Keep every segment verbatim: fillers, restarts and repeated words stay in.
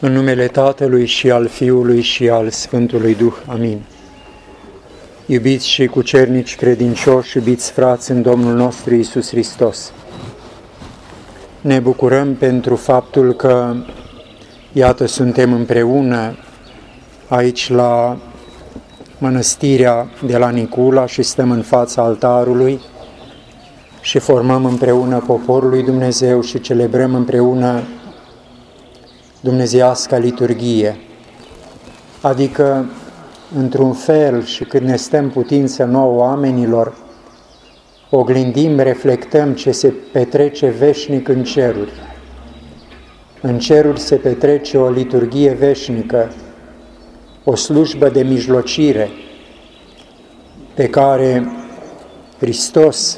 În numele Tatălui și al Fiului și al Sfântului Duh. Amin. Iubiți și cucernici credincioși, iubiți frați în Domnul nostru Iisus Hristos, ne bucurăm pentru faptul că, iată, suntem împreună aici la mănăstirea de la Nicula și stăm în fața altarului și formăm împreună poporul lui Dumnezeu și celebrăm împreună dumnezeiasca liturghie, adică, într-un fel, și când ne stăm putință nouă oamenilor, oglindim, reflectăm ce se petrece veșnic în ceruri. În ceruri se petrece o liturghie veșnică, o slujbă de mijlocire, pe care Hristos,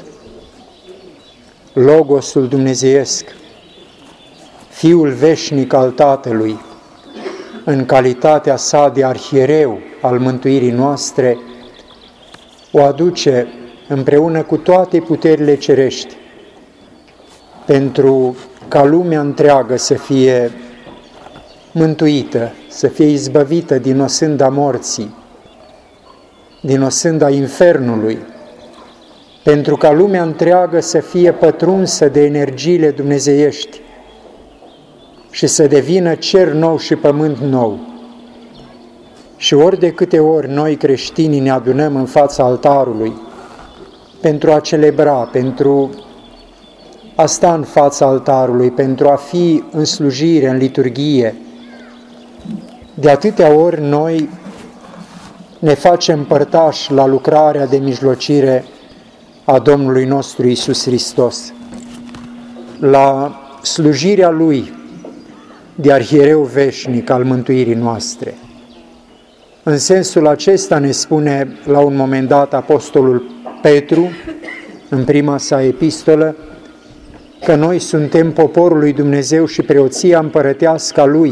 Logosul dumnezeiesc, Fiul veșnic al Tatălui, în calitatea sa de arhiereu al mântuirii noastre, o aduce împreună cu toate puterile cerești, pentru ca lumea întreagă să fie mântuită, să fie izbăvită din osânda morții, din osânda infernului, pentru ca lumea întreagă să fie pătrunsă de energiile dumnezeiești și să devină cer nou și pământ nou. Și ori de câte ori noi creștinii ne adunăm în fața altarului pentru a celebra, pentru a sta în fața altarului, pentru a fi în slujire, în liturghie, de atâtea ori noi ne facem părtași la lucrarea de mijlocire a Domnului nostru Iisus Hristos, la slujirea Lui de arhiereu veșnic al mântuirii noastre. În sensul acesta ne spune la un moment dat Apostolul Petru, în prima sa epistolă, că noi suntem poporul lui Dumnezeu și preoția împărătească a Lui.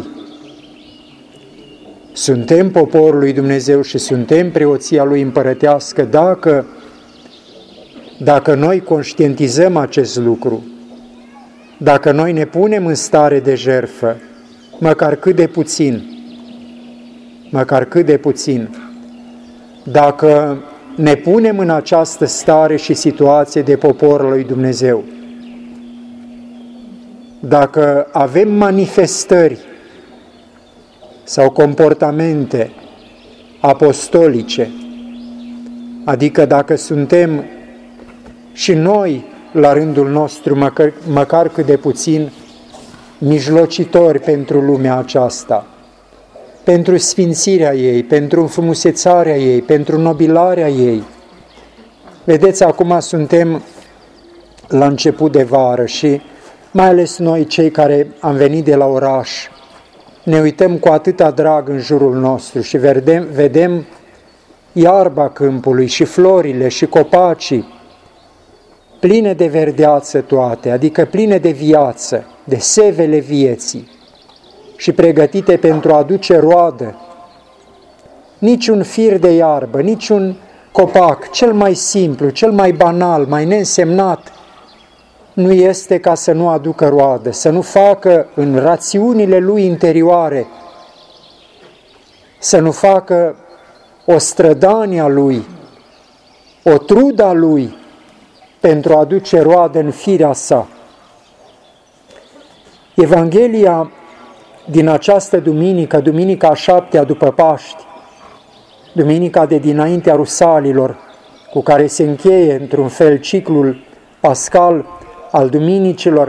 Suntem poporul lui Dumnezeu și suntem preoția Lui împărătească dacă, dacă noi conștientizăm acest lucru, dacă noi ne punem în stare de jertfă, măcar cât de puțin, măcar cât de puțin, dacă ne punem în această stare și situație de poporul lui Dumnezeu, dacă avem manifestări sau comportamente apostolice, adică dacă suntem și noi, la rândul nostru, măcar, măcar cât de puțin, mijlocitori pentru lumea aceasta, pentru sfințirea ei, pentru înfrumusețarea ei, pentru nobilarea ei. Vedeți, acum suntem la început de vară și mai ales noi, cei care am venit de la oraș, ne uităm cu atâta drag în jurul nostru și vedem, vedem iarba câmpului și florile și copacii, pline de verdeață toate, adică pline de viață, de sevele vieții și pregătite pentru a aduce roadă. Niciun fir de iarbă, niciun copac, cel mai simplu, cel mai banal, mai neînsemnat, nu este ca să nu aducă roadă, să nu facă în rațiunile lui interioare, să nu facă o strădanie a lui, o trudă a lui, pentru a aduce roadă în firea sa. Evanghelia din această duminică, duminica a șaptea după Paști, duminica de dinaintea Rusalilor, cu care se încheie într-un fel ciclul pascal al duminicilor,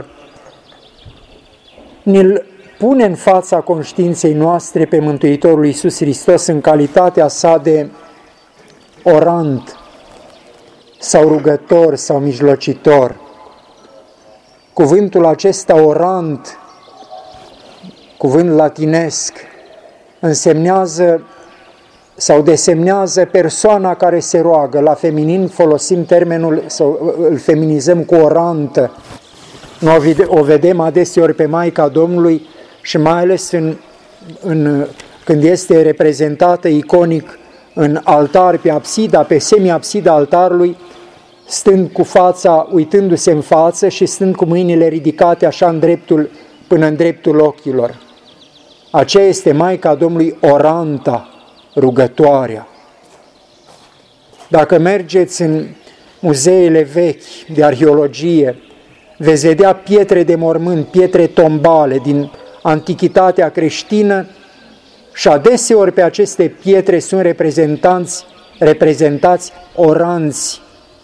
ne-l pune în fața conștiinței noastre pe Mântuitorul Iisus Hristos în calitatea sa de orant, sau rugător, sau mijlocitor. Cuvântul acesta orant, cuvânt latinesc, însemnează sau desemnează persoana care se roagă. La feminin folosim termenul, sau îl feminizăm cu orantă. Noi o vedem adeseori pe Maica Domnului și mai ales în, în, când este reprezentată iconic în altar, pe absida, pe semi-absida altarului, stând cu fața, uitându-se în față și stând cu mâinile ridicate așa în dreptul, până în dreptul ochilor. Aceea este Maica Domnului Oranta, rugătoarea. Dacă mergeți în muzeele vechi de arheologie, veți vedea pietre de mormânt, pietre tombale din antichitatea creștină și adeseori pe aceste pietre sunt reprezentanți, reprezentați oranți,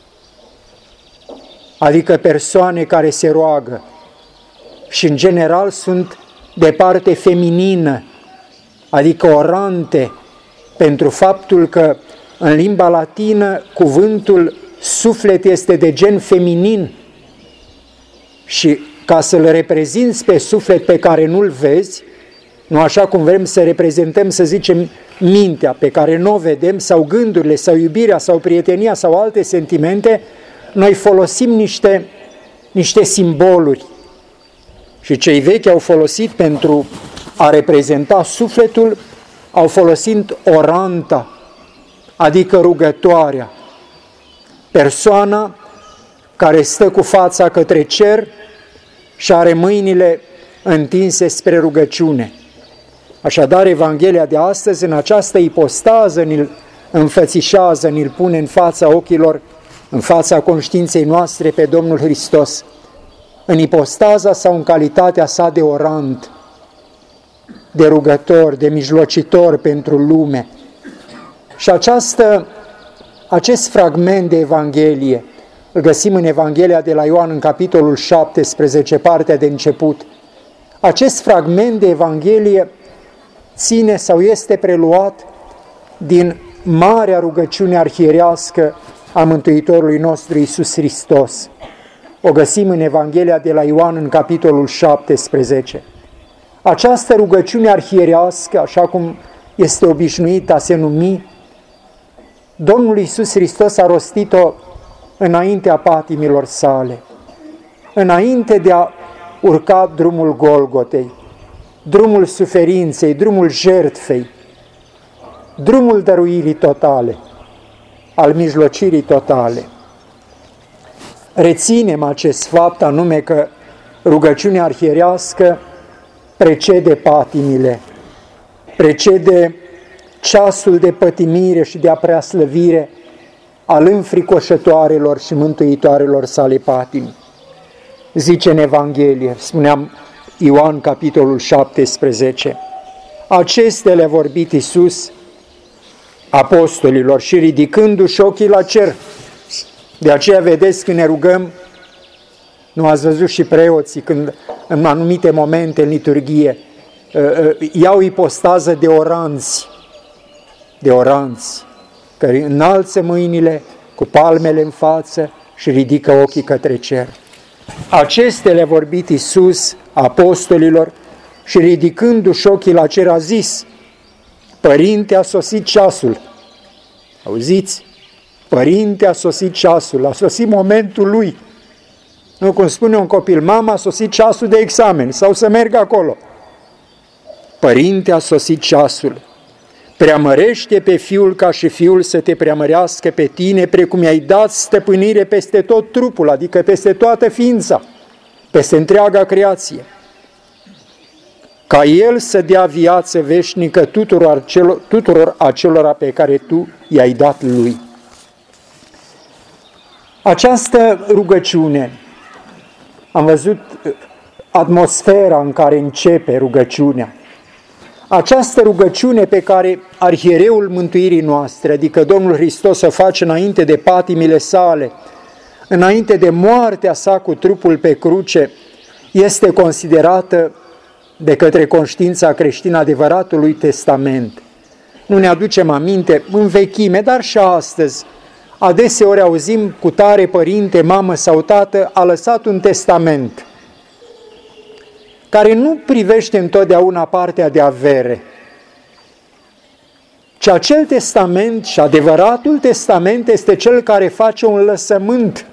adică persoane care se roagă și în general sunt de parte feminină, adică orante, pentru faptul că în limba latină cuvântul suflet este de gen feminin și ca să-l reprezinți pe suflet pe care nu-l vezi, nu așa cum vrem să reprezentăm, să zicem, mintea pe care nu o vedem, sau gândurile, sau iubirea, sau prietenia, sau alte sentimente, noi folosim niște, niște simboluri. Și cei vechi au folosit pentru a reprezenta sufletul, au folosit oranta, adică rugătoarea, persoana care stă cu fața către cer și are mâinile întinse spre rugăciune. Așadar, Evanghelia de astăzi, în această ipostază, ni-l înfățișează, ni-l pune în fața ochilor, în fața conștiinței noastre pe Domnul Hristos, în ipostaza sau în calitatea sa de orant, de rugător, de mijlocitor pentru lume. Și această, acest fragment de Evanghelie îl găsim în Evanghelia de la Ioan, în capitolul șaptesprezece, partea de început. Acest fragment de Evanghelie ține sau este preluat din marea rugăciune arhierească a Mântuitorului nostru Iisus Hristos. O găsim în Evanghelia de la Ioan, în capitolul șaptesprezece. Această rugăciune arhierească, așa cum este obișnuită a se numi, Domnul Iisus Hristos a rostit-o înaintea patimilor sale, înainte de a urca drumul Golgotei, drumul suferinței, drumul jertfei, drumul dăruirii totale, al mijlocirii totale. Reținem acest fapt, anume că rugăciunea arhierească precede patimile, precede ceasul de pătimire și de apreaslăvire al înfricoșătoarelor și mântuitoarelor sale patimi. Zice în Evanghelie, spuneam Ioan, capitolul șaptesprezece, acestea le-a vorbit Iisus apostolilor și ridicându-și ochii la cer. De aceea vedeți când ne rugăm, nu ați văzut și preoții când în anumite momente în liturghie iau ipostază de oranți, de oranți, care înalță mâinile cu palmele în față și ridică ochii către cer. Acestea le-a vorbit Iisus apostolilor și ridicându-și ochii la cer a zis, Părinte, a sosit ceasul. Auziți? Părinte, a sosit ceasul, a sosit momentul lui. Nu cum spune un copil, mama, a sosit ceasul de examen sau să merg acolo. Părinte, a sosit ceasul. Preamărește pe Fiul ca și Fiul să te preamărească pe tine, precum i-ai dat stăpânire peste tot trupul, adică peste toată ființa, peste întreaga creație. Ca El să dea viață veșnică tuturor, acelor, tuturor acelora pe care Tu i-ai dat Lui. Această rugăciune, am văzut atmosfera în care începe rugăciunea. Această rugăciune pe care arhiereul mântuirii noastre, adică Domnul Hristos, o face înainte de patimile sale, înainte de moartea sa cu trupul pe cruce, este considerată de către conștiința creștină adevăratului testament. Nu ne aducem aminte în vechime, dar și astăzi, adeseori auzim cu tare părinte, mamă sau tată a lăsat un testament care nu privește întotdeauna partea de avere, ci acel testament și adevăratul testament este cel care face un lăsământ,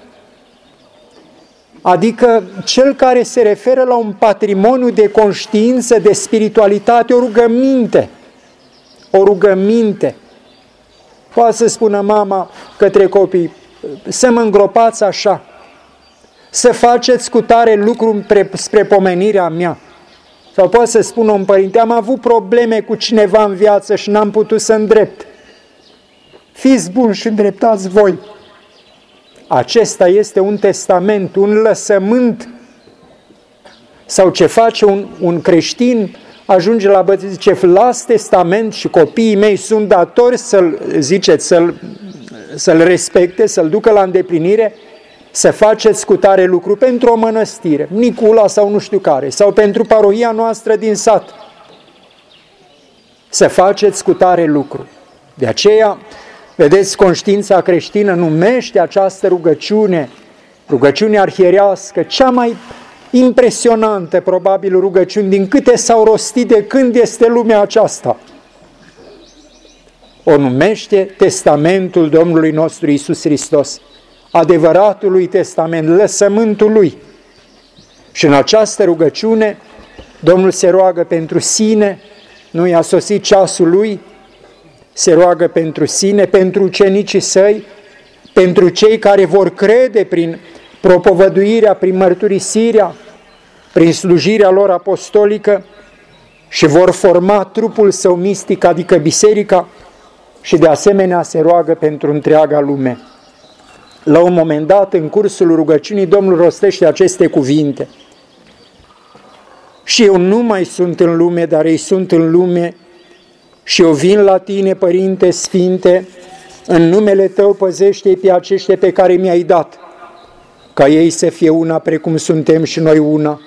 adică cel care se referă la un patrimoniu de conștiință, de spiritualitate, o rugăminte, o rugăminte. Poate să spună mama către copii, să mă îngropați așa, să faceți cu tare lucru spre pomenirea mea. Sau poate să spună un părinte, am avut probleme cu cineva în viață și n-am putut să îndrept. Fiți buni și îndreptați voi. Acesta este un testament, un lăsământ. Sau ce face un, un creștin, ajunge la bătrân, zice, las testament și copiii mei sunt datori să-l, ziceți, să-l, să-l respecte, să-l ducă la îndeplinire, să faceți cu tare lucru pentru o mănăstire, Nicula sau nu știu care, sau pentru parohia noastră din sat. Să faceți cu tare lucru. De aceea, vedeți, conștiința creștină numește această rugăciune, rugăciunea arhierească, cea mai impresionantă, probabil, rugăciuni din câte s-au rostit de când este lumea aceasta. O numește testamentul Domnului nostru Iisus Hristos, adevăratului testament, lăsământul Lui. Și în această rugăciune Domnul se roagă pentru sine, nu i-a sosit ceasul Lui, se roagă pentru sine, pentru ucenicii Săi, pentru cei care vor crede prin propovăduirea, prin mărturisirea, prin slujirea lor apostolică și vor forma trupul Său mistic, adică biserica, și de asemenea se roagă pentru întreaga lume. La un moment dat, în cursul rugăciunii, Domnul rostește aceste cuvinte. Și eu nu mai sunt în lume, dar ei sunt în lume, și eu vin la tine, Părinte Sfinte, în numele Tău păzește-i pe aceștia pe care mi-ai dat, ca ei să fie una precum suntem și noi una.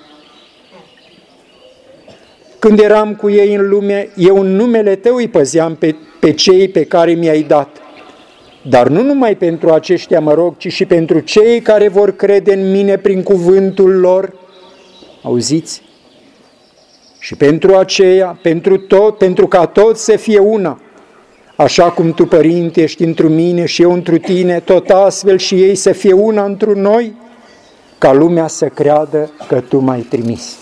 Când eram cu ei în lume, eu în numele Tău îi păzeam pe, pe cei pe care mi-ai dat. Dar nu numai pentru aceștia mă rog, ci și pentru cei care vor crede în mine prin cuvântul lor. Auziți? Și pentru aceea, pentru tot, pentru ca toți să fie una. Așa cum Tu, Părinte, ești întru mine și eu întru tine, tot astfel și ei să fie una întru noi, ca lumea să creadă că Tu m-ai trimis.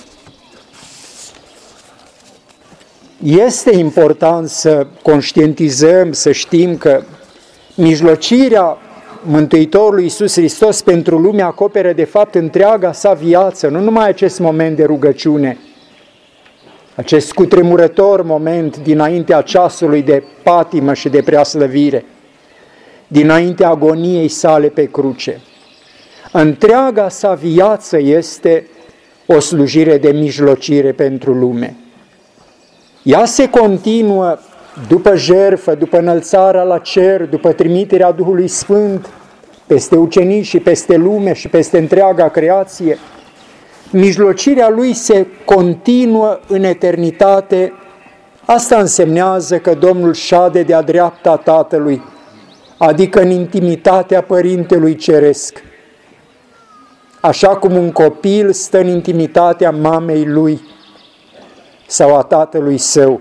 Este important să conștientizăm, să știm că mijlocirea Mântuitorului Iisus Hristos pentru lume acoperă de fapt întreaga sa viață, nu numai acest moment de rugăciune, acest cutremurător moment dinaintea ceasului de patimă și de preaslăvire, dinaintea agoniei sale pe cruce. Întreaga sa viață este o slujire de mijlocire pentru lume. Ea se continuă după jertfă, după înălțarea la cer, după trimiterea Duhului Sfânt peste ucenici și peste lume și peste întreaga creație. Mijlocirea Lui se continuă în eternitate. Asta însemnează că Domnul șade de-a dreapta Tatălui, adică în intimitatea Părintelui Ceresc. Așa cum un copil stă în intimitatea mamei lui sau a tatălui său.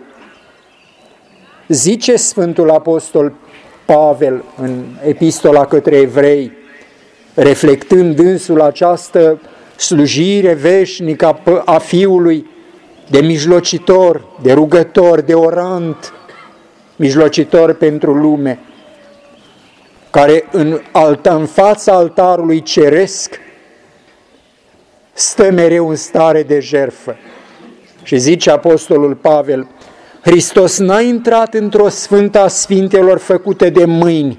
Zice Sfântul Apostol Pavel în epistola către evrei, reflectând însul această slujire veșnică a Fiului, de mijlocitor, de rugător, de orant, mijlocitor pentru lume, care în, alta, în fața altarului ceresc stă mereu în stare de jertfă. Și zice Apostolul Pavel, Hristos n-a intrat într-o sfântă a sfintelor făcute de mâini.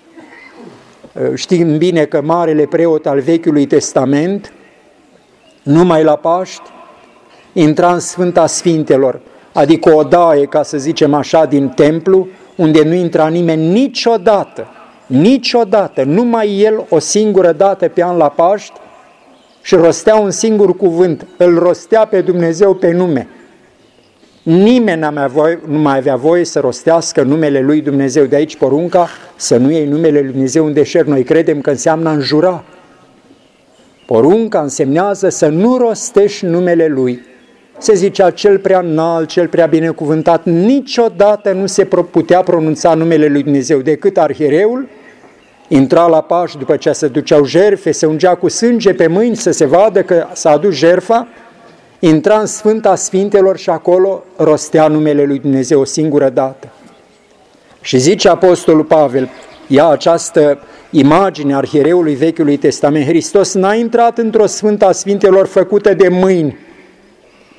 Știm bine că marele preot al Vechiului Testament, numai la Paști, intra în Sfânta Sfintelor, adică o daie, ca să zicem așa, din templu, unde nu intra nimeni niciodată, niciodată, numai el o singură dată pe an la Paști și rostea un singur cuvânt, îl rostea pe Dumnezeu pe nume. Nimeni nu mai avea voie să rostească numele lui Dumnezeu. De aici porunca să nu iei numele lui Dumnezeu în deșert. Noi credem că înseamnă a înjura. Porunca însemnează să nu rostești numele Lui. Se zicea cel prea înalt, cel prea binecuvântat. Niciodată nu se putea pronunța numele lui Dumnezeu, decât arhiereul intra la Paști după ce se duceau jertfe, se ungea cu sânge pe mâini să se vadă că s-a adus jertfa, intra în Sfânta Sfintelor și acolo rostea numele lui Dumnezeu o singură dată. Și zice Apostolul Pavel, ia această imagine arhiereului Vechiului Testament, Hristos n-a intrat într-o Sfânta Sfintelor făcută de mâini,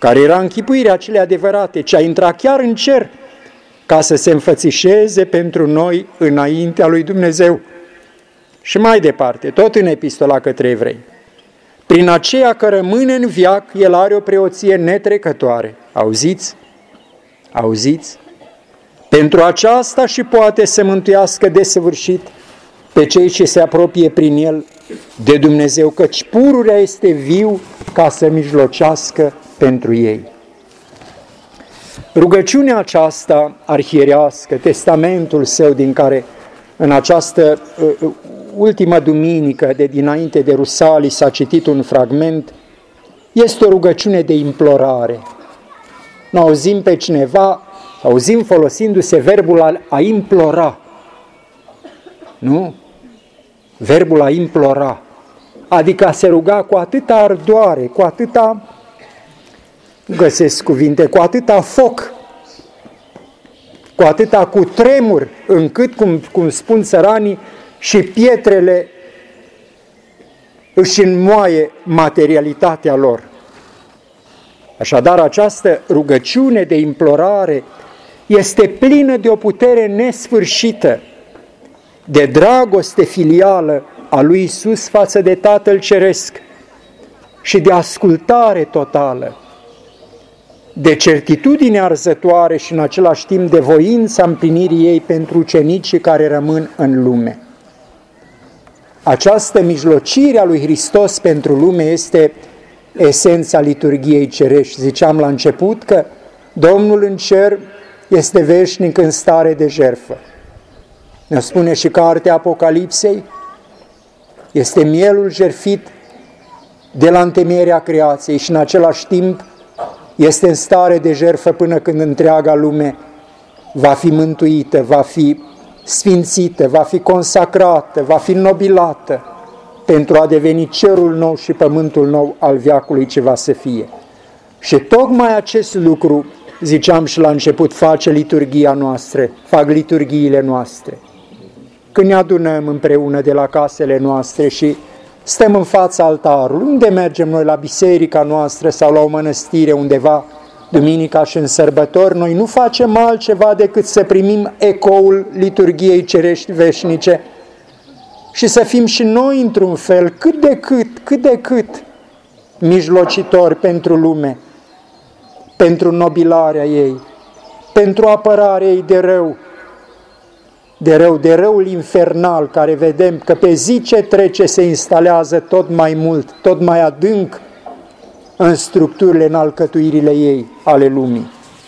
care era închipuirea cele adevărate, ce a intrat chiar în cer, ca să se înfățișeze pentru noi înaintea lui Dumnezeu. Și mai departe, tot în epistola către evrei, prin aceea că rămâne în veac, el are o preoție netrecătoare. Auziți? Auziți? Pentru aceasta și poate să mântuiască desăvârșit pe cei ce se apropie prin el de Dumnezeu, căci pururea este viu ca să mijlocească pentru ei. Rugăciunea aceasta arhierească, testamentul său din care în această uh, ultimă duminică de dinainte de Rusalii s-a citit un fragment, este o rugăciune de implorare. Nu auzim pe cineva, auzim folosindu-se verbul a, a implora. Nu? Verbul a implora. Adică a se ruga cu atâta ardoare, cu atâta, găsesc cuvinte, cu atâta foc, cu atâta cutremur, încât, cum, cum spun țăranii, și pietrele își înmoaie materialitatea lor. Așadar, această rugăciune de implorare este plină de o putere nesfârșită, de dragoste filială a lui Iisus față de Tatăl Ceresc și de ascultare totală, de certitudine arzătoare și în același timp de voința împlinirii ei pentru ucenicii care rămân în lume. Această mijlocire a lui Hristos pentru lume este esența liturghiei cerești. Ziceam la început că Domnul în cer este veșnic în stare de jertfă. Ne spune și cartea Apocalipsei, este mielul jertfit de la întemeierea creației și în același timp este în stare de jertfă până când întreaga lume va fi mântuită, va fi sfințită, va fi consacrată, va fi nobilată pentru a deveni cerul nou și pământul nou al veacului ce va să fie. Și tocmai acest lucru, ziceam și la început, face liturghia noastră, fac liturghiile noastre. Când ne adunăm împreună de la casele noastre și stăm în fața altarului, unde mergem noi, la biserica noastră sau la o mănăstire undeva, duminica și în sărbători, noi nu facem altceva decât să primim ecoul liturghiei cerești veșnice și să fim și noi într-un fel, cât de cât, cât de cât, mijlocitori pentru lume, pentru nobilarea ei, pentru apărarea ei de rău, de rău, de răul infernal, care vedem că pe zi ce trece se instalează tot mai mult, tot mai adânc în structurile, în alcătuirile ei, ale lumii.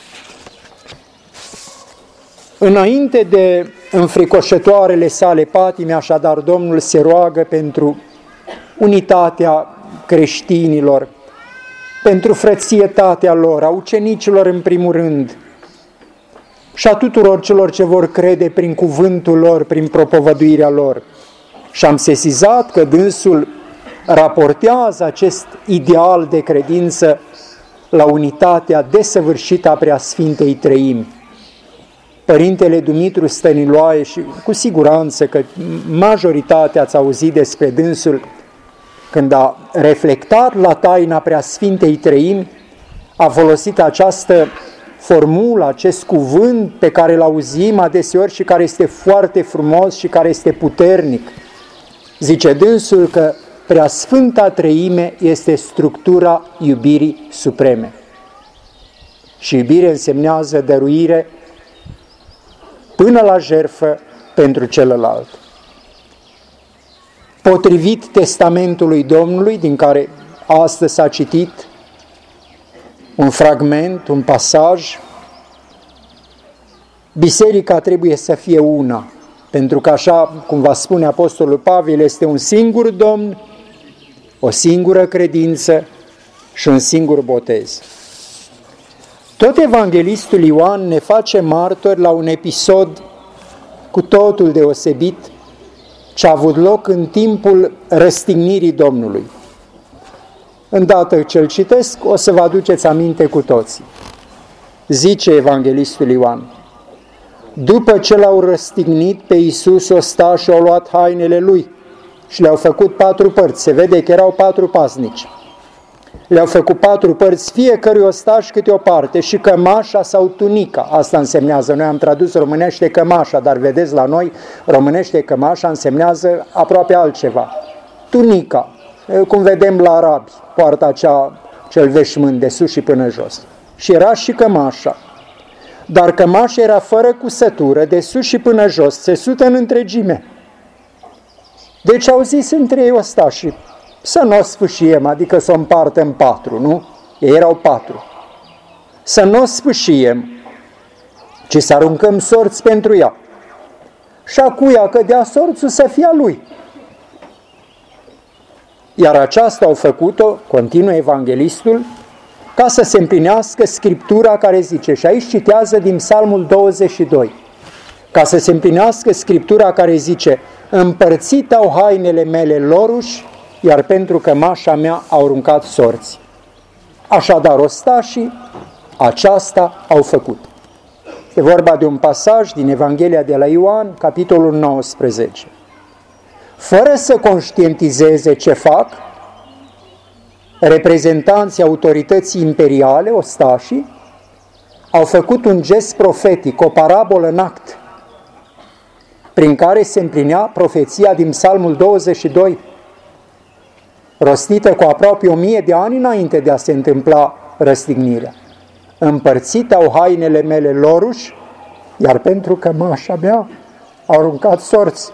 Înainte de înfricoșătoarele sale patime, așadar, Domnul se roagă pentru unitatea creștinilor, pentru frățietatea lor, a ucenicilor în primul rând, și a tuturor celor ce vor crede prin cuvântul lor, prin propovăduirea lor. Și am sesizat că dânsul raportează acest ideal de credință la unitatea desăvârșită a Preasfintei Treimi. Părintele Dumitru Stăniloae, și cu siguranță că majoritatea ați auzit despre dânsul, când a reflectat la taina Preasfintei Treimi, a folosit această formulă, acest cuvânt pe care îl auzim adeseori și care este foarte frumos și care este puternic. Zice dânsul că Preasfânta Treime este structura iubirii supreme. Și iubire însemnează dăruire până la jertfă pentru celălalt. Potrivit testamentului Domnului, din care astăzi s-a citit un fragment, un pasaj, biserica trebuie să fie una, pentru că așa cum va spune Apostolul Pavel, este un singur Domn, o singură credință și un singur botez. Tot evanghelistul Ioan ne face martori la un episod cu totul deosebit ce a avut loc în timpul răstignirii Domnului. Îndată ce îl citesc, o să vă aduceți aminte cu toții. Zice evanghelistul Ioan: după ce l-au răstignit pe Iisus, ostașii au luat hainele lui și le-au făcut patru părți. Se vede că erau patru pasnici. Le-au făcut patru părți, fiecărui ostaș câte o parte, și cămașa sau tunica. Asta însemnează, noi am tradus românește cămașa, dar vedeți, la noi românește cămașa însemnează aproape altceva. Tunica, cum vedem la arabi, poartă acea, cel veșmânt de sus și până jos. Și era și cămașa. Dar cămașa era fără cusătură, de sus și până jos, țesută în întregime. Deci au zis între ei ostașii, să nu o sfâșiem, adică să o împartă în patru, nu? Ei erau patru. Să nu o sfâșiem, ci să aruncăm sorți pentru ea. Și a cuia cădea sorțul să fie a lui. Iar aceasta au făcut-o, continuă evanghelistul, ca să se împlinească Scriptura care zice, și aici citează din Psalmul douăzeci și doi, ca să se împlinească Scriptura care zice, împărțit au hainele mele loruși, iar pentru cămașa mea au aruncat sorți. Așadar, ostașii aceasta au făcut. E vorba de un pasaj din Evanghelia de la Ioan, capitolul nouăsprezece. Fără să conștientizeze ce fac, reprezentanții autorității imperiale, ostașii, au făcut un gest profetic, o parabolă în act, prin care se împlinea profeția din Psalmul douăzeci și doi, rostită cu aproape o mie de ani înainte de a se întâmpla răstignirea. Împărțit au hainele mele loruși, iar pentru cămașa mea au aruncat sorți.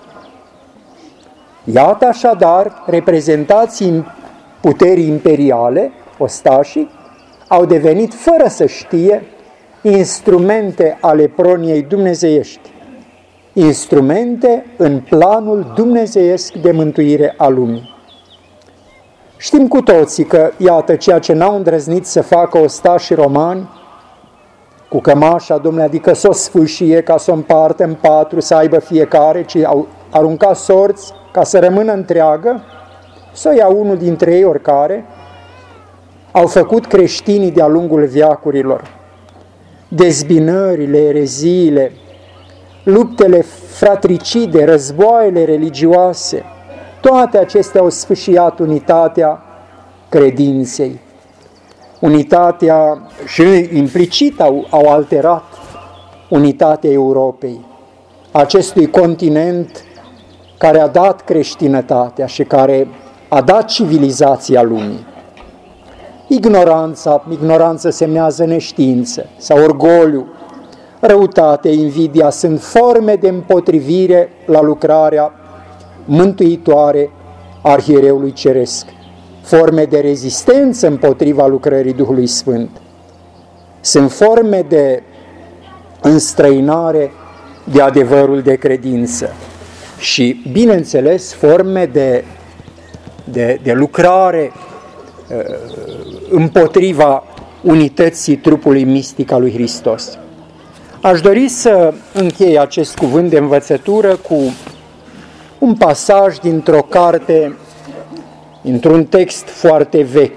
Iată așadar, reprezentații puterii imperiale, ostașii, au devenit, fără să știe, instrumente ale proniei dumnezeiești, instrumente în planul dumnezeiesc de mântuire a lumii. Știm cu toții că, iată, ceea ce n-au îndrăznit să facă ostașii romani, cu cămașa, Domnule, adică să o sfâșie, ca să o împartă în patru, să aibă fiecare, ci au aruncat sorți ca să rămână întreagă, să o ia unul dintre ei oricare, au făcut creștinii de-a lungul veacurilor. Dezbinările, ereziile, luptele fratricide, războaiele religioase, toate acestea au sfâșiat unitatea credinței. Unitatea și implicit au, au alterat unitatea Europei, acestui continent care a dat creștinătatea și care a dat civilizația lumii. Ignoranța, ignoranță semnează neștiință sau orgoliu, răutate, invidia sunt forme de împotrivire la lucrarea mântuitoare a Arhiereului Ceresc, forme de rezistență împotriva lucrării Duhului Sfânt. Sunt forme de înstrăinare de adevărul de credință și, bineînțeles, forme de, de, de lucrare uh, împotriva unității trupului mistic al lui Hristos. Aș dori să închei acest cuvânt de învățătură cu un pasaj dintr-o carte, într-un text foarte vechi,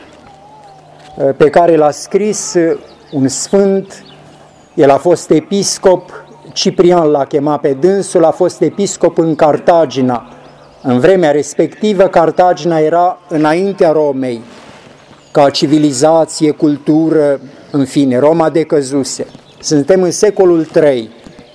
pe care l-a scris un sfânt. El a fost episcop, Ciprian l-a chemat pe dânsul, a fost episcop în Cartagina. În vremea respectivă, Cartagina era înaintea Romei, ca civilizație, cultură, în fine, Roma decăzuse. Suntem în secolul trei.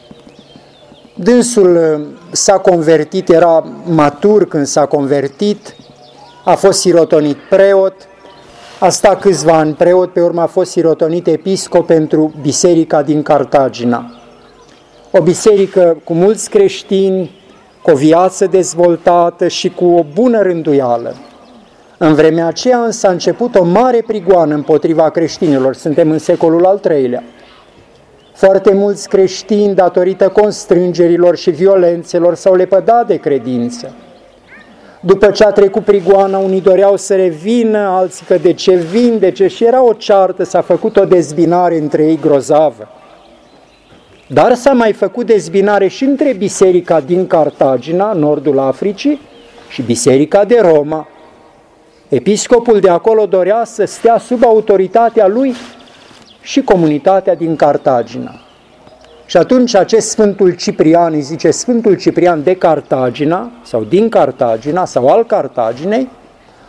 Dânsul s-a convertit, era matur când s-a convertit, a fost sirotonit preot, a stat câțiva ani preot, pe urmă a fost sirotonit episcop pentru biserica din Cartagina. O biserică cu mulți creștini, cu o viață dezvoltată și cu o bună rânduială. În vremea aceea însă a început o mare prigoană împotriva creștinilor, suntem în secolul al treilea. Foarte mulți creștini, datorită constrângerilor și violențelor, s-au lepădat de credință. După ce a trecut prigoana, unii doreau să revină, alții că de ce vin, de ce, și era o ceartă, s-a făcut o dezbinare între ei grozavă. Dar s-a mai făcut dezbinare și între biserica din Cartagina, nordul Africii, și biserica de Roma. Episcopul de acolo dorea să stea sub autoritatea lui și comunitatea din Cartagina. Și atunci acest Sfântul Ciprian, îi zice Sfântul Ciprian de Cartagina, sau din Cartagina, sau al Cartaginei,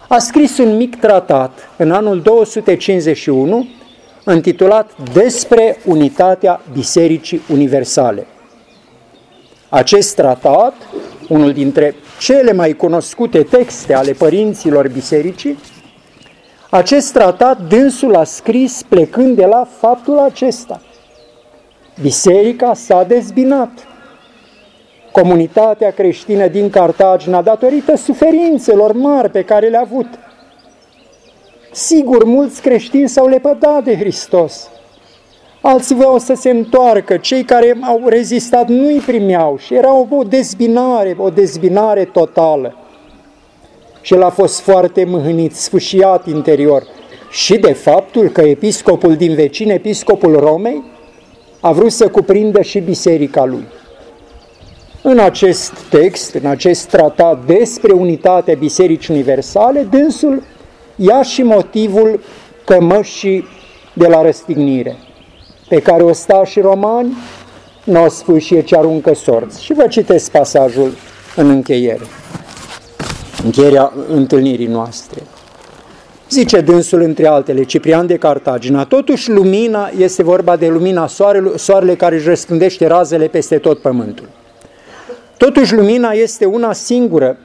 a scris un mic tratat în anul două sute cincizeci și unu, intitulat Despre unitatea Bisericii Universale. Acest tratat, unul dintre cele mai cunoscute texte ale părinților bisericii, acest tratat dânsul a scris plecând de la faptul acesta. Biserica s-a dezbinat. Comunitatea creștină din Cartagina, datorită suferințelor mari pe care le-a avut. Sigur, mulți creștini s-au lepădat de Hristos. Alții voiau să se întoarcă, cei care au rezistat nu-i primeau și era o dezbinare, o dezbinare totală. Și el a fost foarte mâhnit, sfâșiat interior și de faptul că episcopul din vecin, episcopul Romei, a vrut să cuprindă și biserica lui. În acest text, în acest tratat despre unitatea Bisericii Universale, dânsul ia și motivul cămășii de la răstignire, pe care ostașii romani nu o sfâșie, ci aruncă sorți. Și vă citesc pasajul în încheiere, încheierea întâlnirii noastre. Zice dânsul, între altele, Ciprian de Cartagina, totuși lumina, este vorba de lumina soarelui, soarele care își răspândește razele peste tot pământul. Totuși lumina este una singură,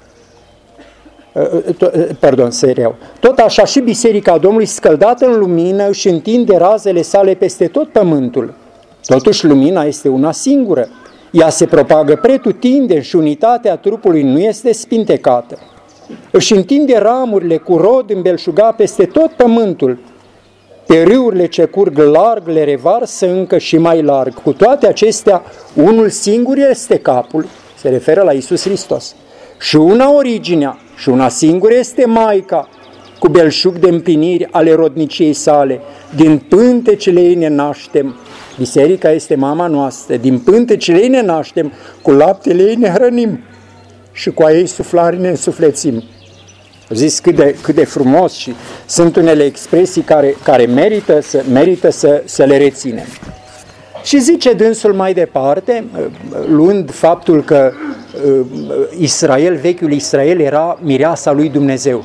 pardon, să reiau. Tot așa și Biserica Domnului, scăldată în lumină, își întinde razele sale peste tot pământul. Totuși lumina este una singură. Ea se propagă pretutindeni și unitatea trupului nu este spintecată. Își întinde ramurile cu rod îmbelșugat peste tot pământul. Pe râurile ce curg larg le revarsă încă și mai larg. Cu toate acestea, unul singur este capul, se referă la Iisus Hristos. Și una originea, și una singură este Maica, cu belșug de împliniri ale rodniciei sale. Din pântecele ei ne naștem, biserica este mama noastră, din pântecele ei ne naștem, cu laptele ei ne hrănim și cu a ei suflare ne însuflețim. Zis cât de, cât de frumos și sunt unele expresii care, care merită, să, merită să, să le reținem. Și zice dânsul mai departe, luând faptul că Israel, vechiul Israel, era mireasa lui Dumnezeu.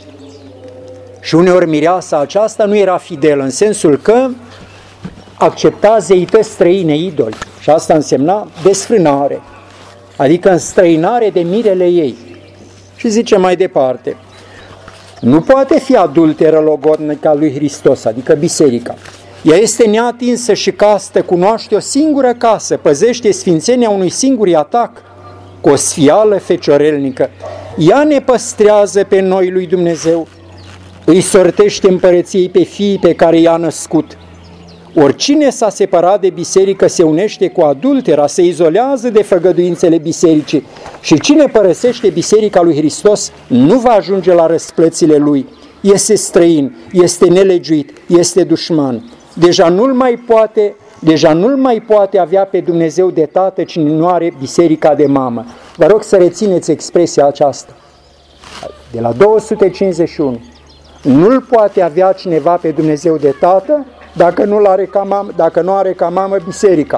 Și uneori mireasa aceasta nu era fidelă, în sensul că accepta zeități străine, idoli. Și asta însemna desfrânare, adică înstrăinare de mirele ei. Și zice mai departe, nu poate fi adulteră logodnica lui Hristos, adică biserica. Ea este neatinsă și castă, cunoaște o singură casă, păzește sfințenia unui singur atac, cu o sfială feciorelnică. Ea ne păstrează pe noi lui Dumnezeu, îi sortește împărăției pe fiii pe care i-a născut. Oricine s-a separat de biserică se unește cu adultera, se izolează de făgăduințele bisericii și cine părăsește biserica lui Hristos nu va ajunge la răsplățile lui. Este străin, este nelegiuit, este dușman. Deja nu-l mai poate, deja nu-l mai poate avea pe Dumnezeu de tată cine nu are biserica de mamă. Vă rog să rețineți expresia aceasta. De la două sute cincizeci și unu. Nu-l poate avea cineva pe Dumnezeu de tată dacă nu are ca mamă, dacă nu are ca mamă biserica.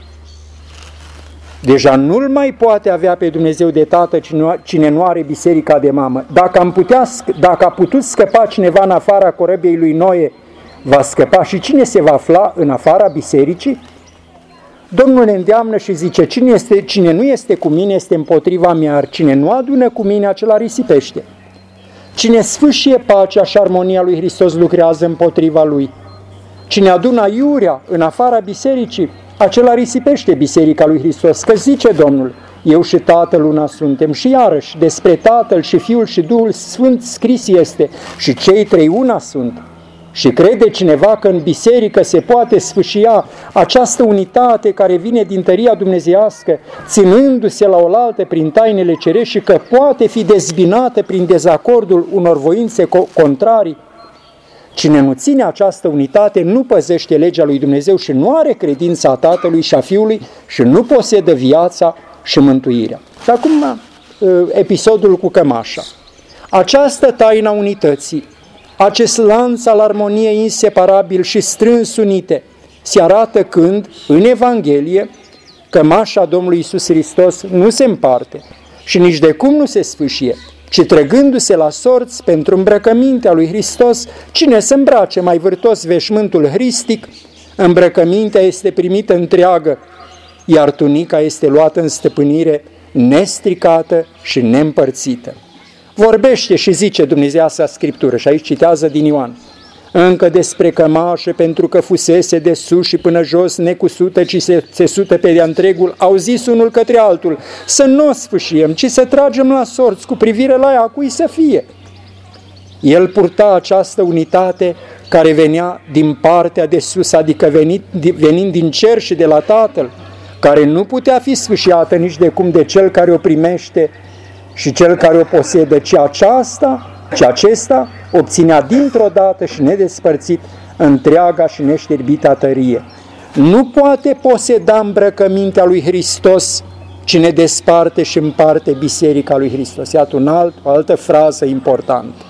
Deja nu-l mai poate avea pe Dumnezeu de tată cine nu are biserica de mamă. Dacă, am putea, dacă a putut scăpa cineva în afara corăbiei lui Noe, va scăpa și cine se va afla în afara bisericii? Domnul ne îndeamnă și zice, cine, este, cine nu este cu mine este împotriva mea, iar cine nu adună cu mine, acela risipește. Cine sfâșie pacea și armonia lui Hristos lucrează împotriva lui. Cine adună aiurea în afara bisericii, acela risipește biserica lui Hristos. Că zice Domnul, eu și Tatăl una suntem. Și iarăși, despre Tatăl și Fiul și Duhul Sfânt scris este, și cei trei una sunt. Și crede cineva că în biserică se poate sfâșia această unitate care vine din tăria dumnezeiască, ținându-se la oaltă prin tainele cerești și că poate fi dezbinată prin dezacordul unor voințe contrarii? Cine nu ține această unitate nu păzește legea lui Dumnezeu și nu are credința a Tatălui și a Fiului și nu posedă viața și mântuirea. Și acum episodul cu cămașa. Această taină a unității, acest lanț al armoniei inseparabil și strâns unite, se arată când, în Evanghelie, cămașa Domnului Iisus Hristos nu se împarte și nici de cum nu se sfâșie, ci trăgându-se la sorți pentru îmbrăcămintea lui Hristos, cine se îmbrace mai vârtos veșmântul hristic, îmbrăcămintea este primită întreagă, iar tunica este luată în stăpânire nestricată și neîmpărțită. Vorbește și zice Dumnezeasca Scriptură, și aici citează din Ioan, încă despre cămașă, pentru că fusese de sus și până jos necusută, ci se țesută pe de-a întregul, au zis unul către altul, să nu o sfâșiem, ci să tragem la sorți cu privire la ea, cui să fie. El purta această unitate care venea din partea de sus, adică venit, venind din cer și de la Tatăl, care nu putea fi sfâșiată nici de cum de cel care o primește și cel care o posedă, ci aceasta, ci acesta obținea dintr-o dată și nedespărțit întreaga și neșterbita tărie. Nu poate poseda îmbrăcămintea lui Hristos cine desparte și împarte biserica lui Hristos. Iată un alt, o altă frază importantă.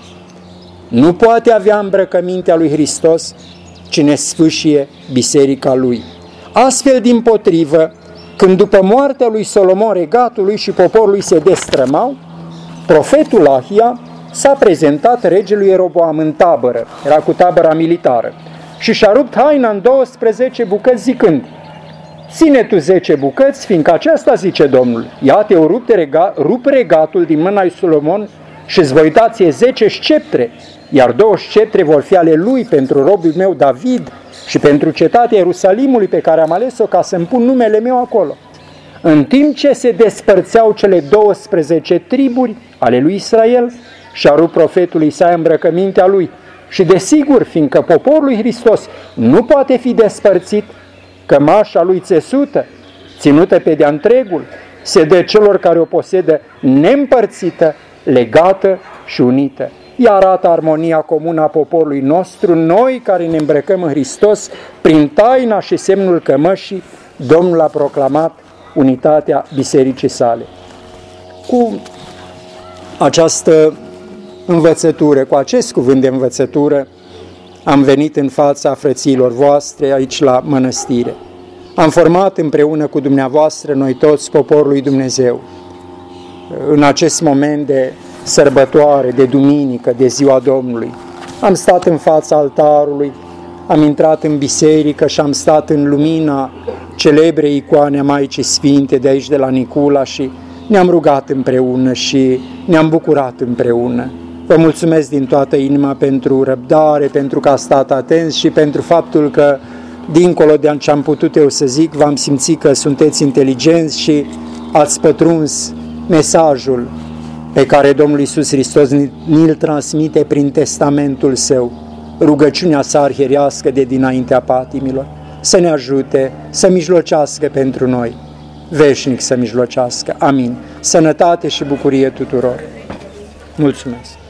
Nu poate avea îmbrăcămintea lui Hristos cine sfâșie biserica lui. Astfel, dimpotrivă, când după moartea lui Solomon regatul lui și poporul lui se destrămau, profetul Ahia s-a prezentat regelui Ieroboam în tabără, era cu tabăra militară, și și-a rupt haina în douăsprezece bucăți zicând, ține tu zece bucăți, fiindcă aceasta zice Domnul, ia-te o rup, rega, rup regatul din mâna lui Solomon și îți voi da ție zece sceptre, iar două sceptre vor fi ale lui pentru robul meu David și pentru cetatea Ierusalimului pe care am ales-o ca să-mi pun numele meu acolo. În timp ce se despărțeau cele douăsprezece triburi ale lui Israel, și-a rupt profetul Isaia îmbrăcămintea lui și desigur, fiindcă poporul lui Hristos nu poate fi despărțit, cămașa lui țesută, ținută pe de-a întregul, se dă celor care o posedă neîmpărțită, legată și unită. Ea arată armonia comună a poporului nostru, noi care ne îmbrăcăm în Hristos, prin taina și semnul cămășii, Domnul a proclamat unitatea bisericii sale. Cu această învățătură, cu acest cuvânt de învățătură, am venit în fața frăților voastre aici la mănăstire. Am format împreună cu dumneavoastră, noi toți, poporul lui Dumnezeu, în acest moment de sărbătoare, de duminică, de ziua Domnului. Am stat în fața altarului, am intrat în biserică și am stat în lumina celebrei icoane a Maicii Sfinte de aici, de la Nicula, și ne-am rugat împreună și ne-am bucurat împreună. Vă mulțumesc din toată inima pentru răbdare, pentru că ați stat atenți și pentru faptul că, dincolo de ce am putut eu să zic, v-am simțit că sunteți inteligenți și ați pătruns mesajul pe care Domnul Iisus Hristos ni-l transmite prin testamentul Său, rugăciunea sa arhierească de dinaintea patimilor, să ne ajute, să mijlocească pentru noi, veșnic să mijlocească. Amin. Sănătate și bucurie tuturor. Mulțumesc.